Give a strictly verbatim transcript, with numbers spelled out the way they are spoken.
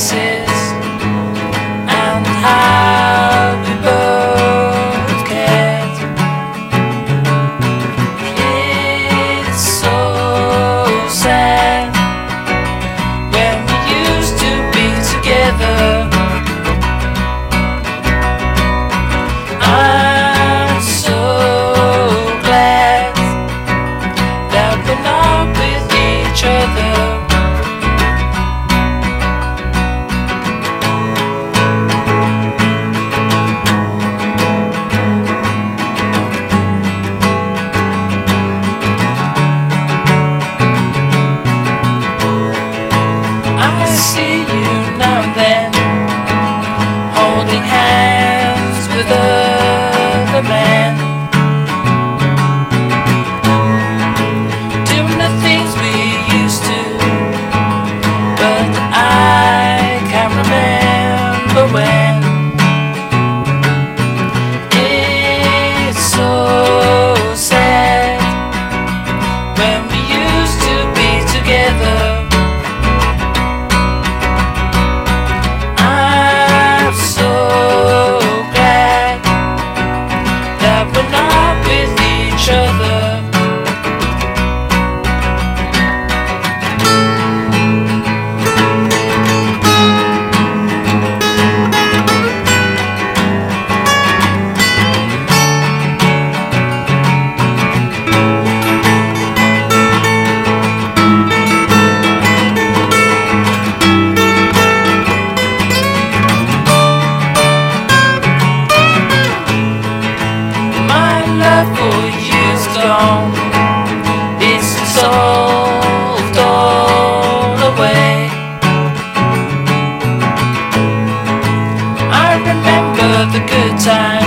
faces and how we both cared. It's so sad when we used to be together. I'm so glad that we're not with each other. I see you now and then, holding hands with other men, doing the things we used to, but I can't remember when. It's so sad when we used to be together. I'm so glad that we're not with each other. My love for you's gone, it's dissolved all away. I remember the good times